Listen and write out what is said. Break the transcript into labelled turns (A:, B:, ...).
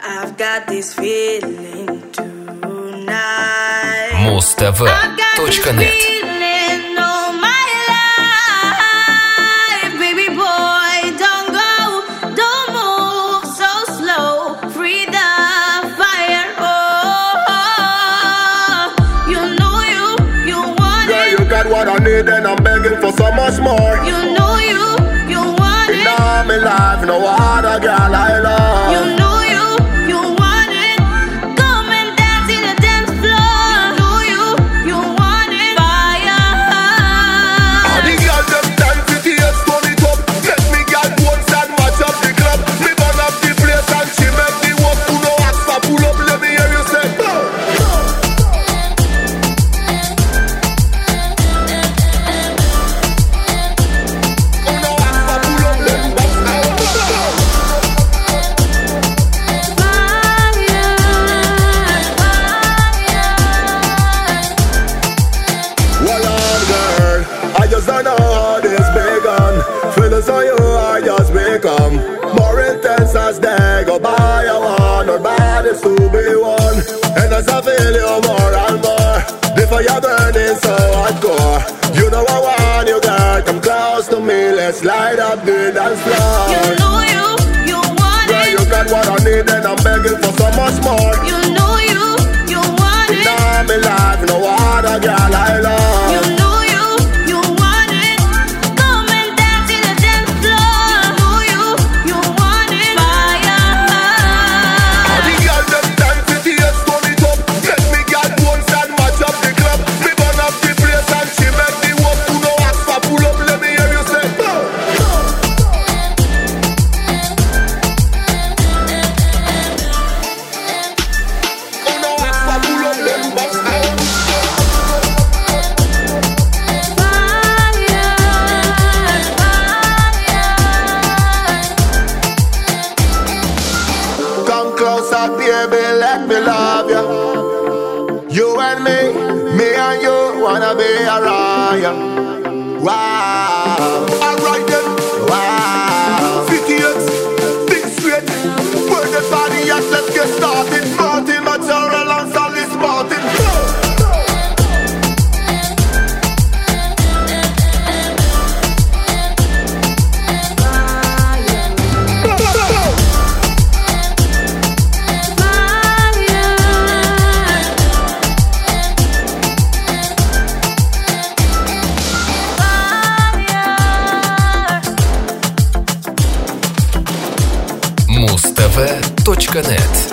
A: I've got this feeling tonight.
B: Mustv.net.
C: What I need and I'm begging for so much more.
A: You know you want it.
C: In all my life, no other girl I love.
A: You know you want it. Come and dance in the dance floor. You want it. Fire.
C: All the girls them dance with the heads turn it up. Let me get one and match up the club. Me burn up the place and she make me walk. Who no ask for pull up, let me hear you say go. So you are just become more intense as they go by. I want our bodies to be one. And as I feel you more and more, the fire burning so hardcore. You know I want you, girl, come close to me. Let's light up the dance floor.
A: You know you want
C: Girl,
A: it.
C: you got what I need and I'm begging for so much more.
A: You know you want it.
C: In all my life, no other girl I love.
A: You know you want it. Come and dance in the dance floor. You want it. Fire.
C: All the girls them dance with the heads turn it up. Let me get one and match up the club. Me burn up the place and she make me walk. Who no ask for pull up, let me hear you say go. Who no ask for pull up, let me bust out. Come closer, baby, let me love you. You and me and you wanna be around. Wow. Alright then. Wow. 58, big straight. Where the body at, let's get started. Martin, Matura, Lance, Alice, Martin.
B: Mustv.net.